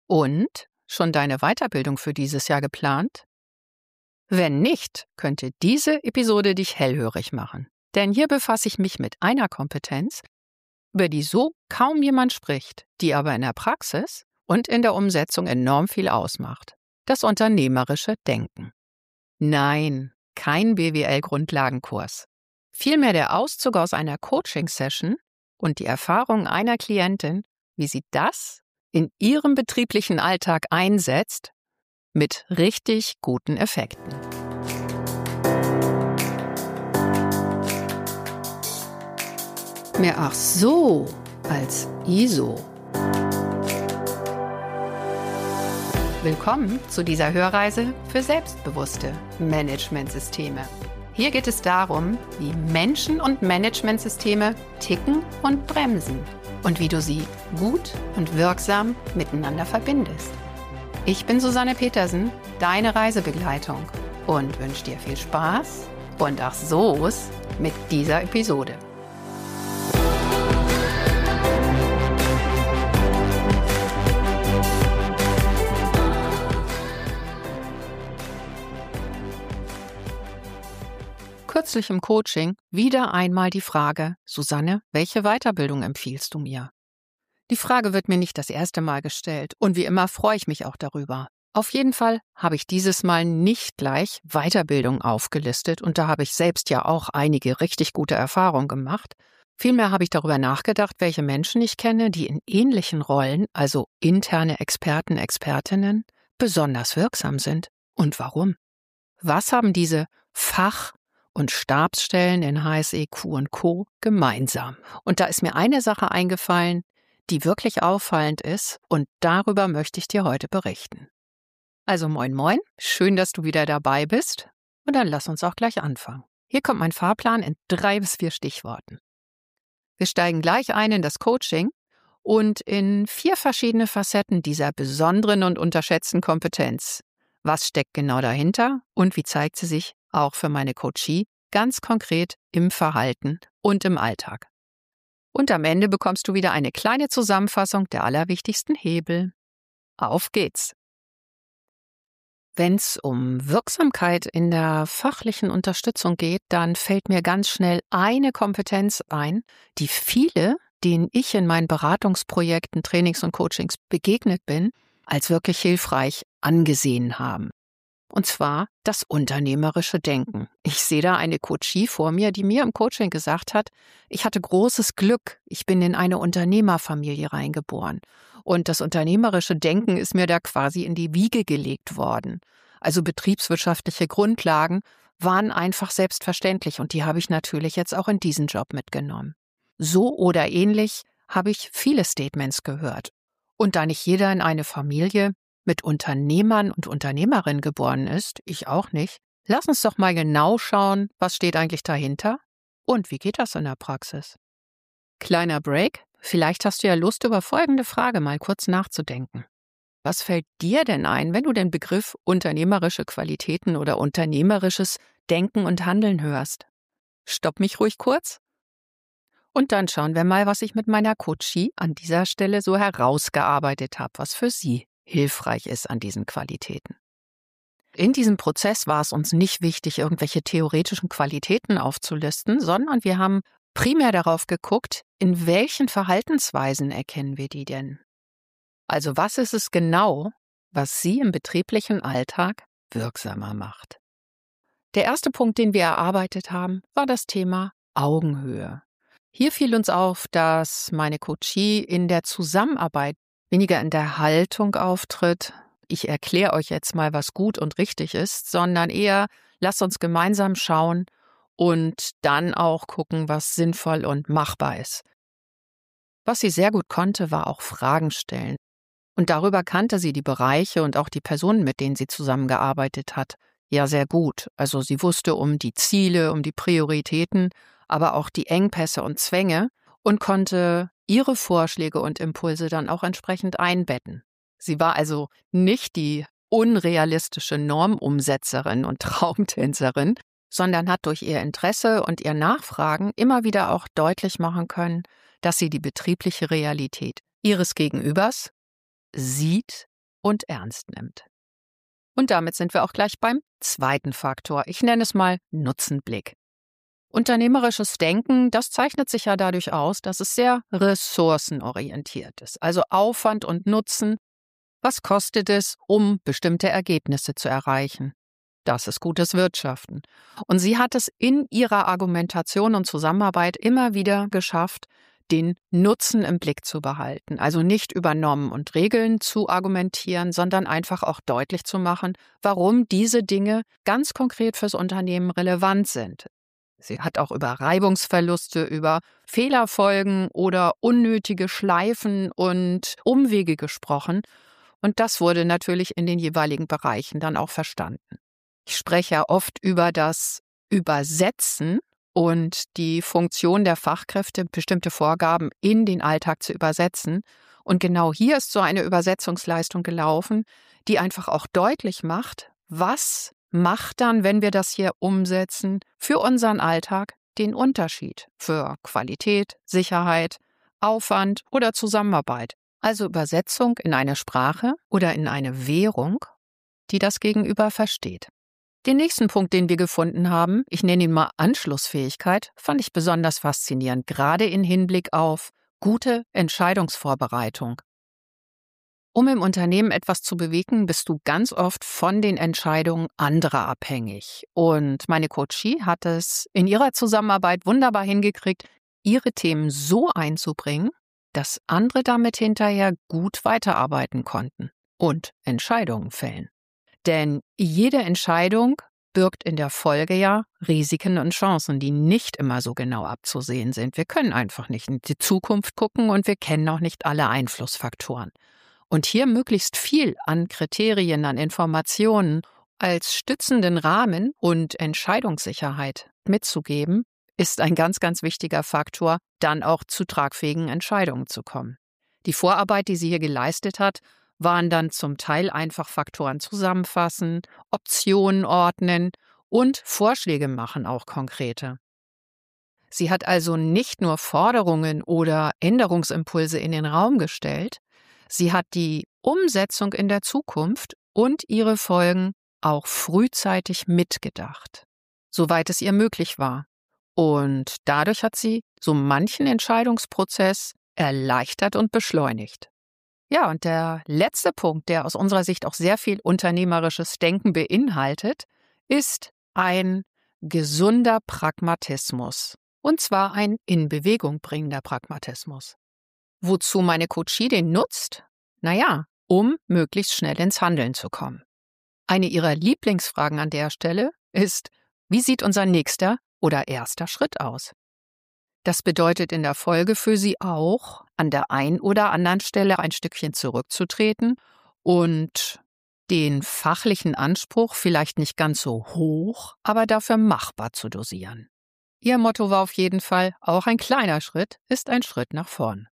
Und schon deine Weiterbildung für dieses Jahr geplant? Wenn nicht, könnte diese Episode dich hellhörig machen. Denn hier befasse ich mich mit einer Kompetenz, über die so kaum jemand spricht, die aber in der Praxis und in der Umsetzung enorm viel ausmacht. Das unternehmerische Denken. Nein, kein BWL-Grundlagenkurs. Vielmehr der Auszug aus einer Coaching-Session und die Erfahrung einer Klientin, wie sie das in ihrem betrieblichen Alltag einsetzt, mit richtig guten Effekten. Mehr ach so als ISO. Willkommen zu dieser Hörreise für selbstbewusste Managementsysteme. Hier geht es darum, wie Menschen und Managementsysteme ticken und bremsen und wie du sie gut und wirksam miteinander verbindest. Ich bin Susanne Petersen, deine Reisebegleitung und wünsche dir viel Spaß und ach so's mit dieser Episode. Kürzlich im Coaching wieder einmal die Frage: Susanne, welche Weiterbildung empfiehlst du mir? Die Frage wird mir nicht das erste Mal gestellt und wie immer freue ich mich auch darüber. Auf jeden Fall habe ich dieses Mal nicht gleich Weiterbildung aufgelistet und da habe ich selbst ja auch einige richtig gute Erfahrungen gemacht. Vielmehr habe ich darüber nachgedacht, welche Menschen ich kenne, die in ähnlichen Rollen, also interne Experten, Expertinnen, besonders wirksam sind und warum. Was haben diese Fach- und Stabsstellen in HSE, Q und Co. gemeinsam? Und da ist mir eine Sache eingefallen, die wirklich auffallend ist und darüber möchte ich dir heute berichten. Also moin moin, schön, dass du wieder dabei bist und dann lass uns auch gleich anfangen. Hier kommt mein Fahrplan in 3 bis 4 Stichworten. Wir steigen gleich ein in das Coaching und in 4 verschiedene Facetten dieser besonderen und unterschätzten Kompetenz. Was steckt genau dahinter und wie zeigt sie sich auch für meine Coachie ganz konkret im Verhalten und im Alltag. Und am Ende bekommst du wieder eine kleine Zusammenfassung der allerwichtigsten Hebel. Auf geht's! Wenn es um Wirksamkeit in der fachlichen Unterstützung geht, dann fällt mir ganz schnell eine Kompetenz ein, die viele, denen ich in meinen Beratungsprojekten, Trainings und Coachings begegnet bin, als wirklich hilfreich angesehen haben. Und zwar das unternehmerische Denken. Ich sehe da eine Coachie vor mir, die mir im Coaching gesagt hat, ich hatte großes Glück, ich bin in eine Unternehmerfamilie reingeboren. Und das unternehmerische Denken ist mir da quasi in die Wiege gelegt worden. Also betriebswirtschaftliche Grundlagen waren einfach selbstverständlich und die habe ich natürlich jetzt auch in diesen Job mitgenommen. So oder ähnlich habe ich viele Statements gehört. Und da nicht jeder in eine Familie mit Unternehmern und Unternehmerinnen geboren ist, ich auch nicht, lass uns doch mal genau schauen, was steht eigentlich dahinter und wie geht das in der Praxis. Kleiner Break, vielleicht hast du ja Lust, über folgende Frage mal kurz nachzudenken. Was fällt dir denn ein, wenn du den Begriff unternehmerische Qualitäten oder unternehmerisches Denken und Handeln hörst? Stopp mich ruhig kurz. Und dann schauen wir mal, was ich mit meiner Coachie an dieser Stelle so herausgearbeitet habe, was für sie hilfreich ist an diesen Qualitäten. In diesem Prozess war es uns nicht wichtig, irgendwelche theoretischen Qualitäten aufzulisten, sondern wir haben primär darauf geguckt, in welchen Verhaltensweisen erkennen wir die denn? Also was ist es genau, was sie im betrieblichen Alltag wirksamer macht? Der erste Punkt, den wir erarbeitet haben, war das Thema Augenhöhe. Hier fiel uns auf, dass meine Coachie in der Zusammenarbeit weniger in der Haltung auftritt, ich erkläre euch jetzt mal, was gut und richtig ist, sondern eher, lasst uns gemeinsam schauen und dann auch gucken, was sinnvoll und machbar ist. Was sie sehr gut konnte, war auch Fragen stellen. Und darüber kannte sie die Bereiche und auch die Personen, mit denen sie zusammengearbeitet hat, ja sehr gut. Also sie wusste um die Ziele, um die Prioritäten, aber auch die Engpässe und Zwänge und konnte ihre Vorschläge und Impulse dann auch entsprechend einbetten. Sie war also nicht die unrealistische Normumsetzerin und Traumtänzerin, sondern hat durch ihr Interesse und ihr Nachfragen immer wieder auch deutlich machen können, dass sie die betriebliche Realität ihres Gegenübers sieht und ernst nimmt. Und damit sind wir auch gleich beim zweiten Faktor. Ich nenne es mal Nutzenblick. Unternehmerisches Denken, das zeichnet sich ja dadurch aus, dass es sehr ressourcenorientiert ist. Also Aufwand und Nutzen. Was kostet es, um bestimmte Ergebnisse zu erreichen? Das ist gutes Wirtschaften. Und sie hat es in ihrer Argumentation und Zusammenarbeit immer wieder geschafft, den Nutzen im Blick zu behalten. Also nicht über Normen und Regeln zu argumentieren, sondern einfach auch deutlich zu machen, warum diese Dinge ganz konkret fürs Unternehmen relevant sind. Sie hat auch über Reibungsverluste, über Fehlerfolgen oder unnötige Schleifen und Umwege gesprochen. Und das wurde natürlich in den jeweiligen Bereichen dann auch verstanden. Ich spreche ja oft über das Übersetzen und die Funktion der Fachkräfte, bestimmte Vorgaben in den Alltag zu übersetzen. Und genau hier ist so eine Übersetzungsleistung gelaufen, die einfach auch deutlich macht, was macht dann, wenn wir das hier umsetzen, für unseren Alltag den Unterschied für Qualität, Sicherheit, Aufwand oder Zusammenarbeit. Also Übersetzung in eine Sprache oder in eine Währung, die das Gegenüber versteht. Den nächsten Punkt, den wir gefunden haben, ich nenne ihn mal Anschlussfähigkeit, fand ich besonders faszinierend, gerade in Hinblick auf gute Entscheidungsvorbereitung. Um im Unternehmen etwas zu bewegen, bist du ganz oft von den Entscheidungen anderer abhängig. Und meine Coachie hat es in ihrer Zusammenarbeit wunderbar hingekriegt, ihre Themen so einzubringen, dass andere damit hinterher gut weiterarbeiten konnten und Entscheidungen fällen. Denn jede Entscheidung birgt in der Folge ja Risiken und Chancen, die nicht immer so genau abzusehen sind. Wir können einfach nicht in die Zukunft gucken und wir kennen auch nicht alle Einflussfaktoren. Und hier möglichst viel an Kriterien, an Informationen als stützenden Rahmen und Entscheidungssicherheit mitzugeben, ist ein ganz, ganz wichtiger Faktor, dann auch zu tragfähigen Entscheidungen zu kommen. Die Vorarbeit, die sie hier geleistet hat, waren dann zum Teil einfach Faktoren zusammenfassen, Optionen ordnen und Vorschläge machen, auch konkrete. Sie hat also nicht nur Forderungen oder Änderungsimpulse in den Raum gestellt, sie hat die Umsetzung in der Zukunft und ihre Folgen auch frühzeitig mitgedacht, soweit es ihr möglich war. Und dadurch hat sie so manchen Entscheidungsprozess erleichtert und beschleunigt. Ja, und der letzte Punkt, der aus unserer Sicht auch sehr viel unternehmerisches Denken beinhaltet, ist ein gesunder Pragmatismus. Und zwar ein in Bewegung bringender Pragmatismus. Wozu meine Coachie den nutzt? Naja, um möglichst schnell ins Handeln zu kommen. Eine ihrer Lieblingsfragen an der Stelle ist, wie sieht unser nächster oder erster Schritt aus? Das bedeutet in der Folge für sie auch, an der einen oder anderen Stelle ein Stückchen zurückzutreten und den fachlichen Anspruch vielleicht nicht ganz so hoch, aber dafür machbar zu dosieren. Ihr Motto war auf jeden Fall, auch ein kleiner Schritt ist ein Schritt nach vorn.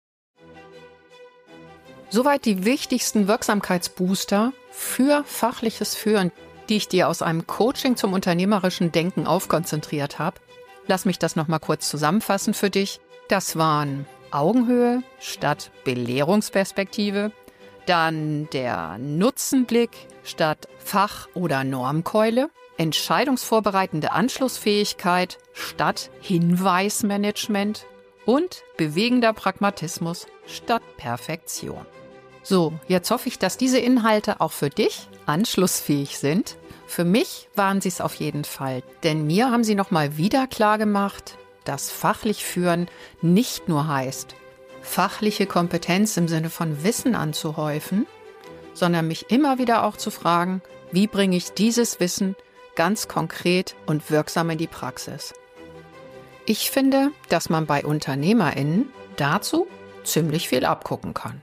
Soweit die wichtigsten Wirksamkeitsbooster für fachliches Führen, die ich dir aus einem Coaching zum unternehmerischen Denken aufkonzentriert habe. Lass mich das nochmal kurz zusammenfassen für dich. Das waren Augenhöhe statt Belehrungsperspektive, dann der Nutzenblick statt Fach- oder Normkeule, entscheidungsvorbereitende Anschlussfähigkeit statt Hinweismanagement und bewegender Pragmatismus statt Perfektion. So, jetzt hoffe ich, dass diese Inhalte auch für dich anschlussfähig sind. Für mich waren sie es auf jeden Fall, denn mir haben sie nochmal wieder klargemacht, dass fachlich führen nicht nur heißt, fachliche Kompetenz im Sinne von Wissen anzuhäufen, sondern mich immer wieder auch zu fragen, wie bringe ich dieses Wissen ganz konkret und wirksam in die Praxis. Ich finde, dass man bei UnternehmerInnen dazu ziemlich viel abgucken kann.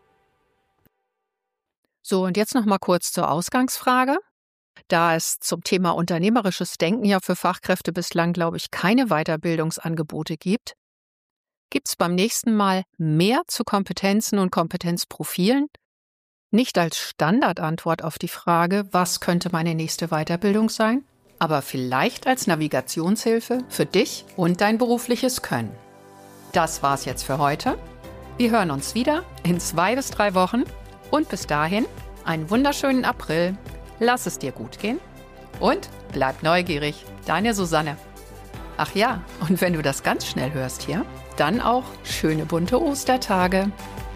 So, und jetzt noch mal kurz zur Ausgangsfrage. Da es zum Thema unternehmerisches Denken ja für Fachkräfte bislang, glaube ich, keine Weiterbildungsangebote gibt, gibt es beim nächsten Mal mehr zu Kompetenzen und Kompetenzprofilen? Nicht als Standardantwort auf die Frage, was könnte meine nächste Weiterbildung sein, aber vielleicht als Navigationshilfe für dich und dein berufliches Können. Das war's jetzt für heute. Wir hören uns wieder in 2 bis 3 Wochen und bis dahin einen wunderschönen April. Lass es dir gut gehen und bleib neugierig. Deine Susanne. Ach ja, und wenn du das ganz schnell hörst hier, dann auch schöne bunte Ostertage.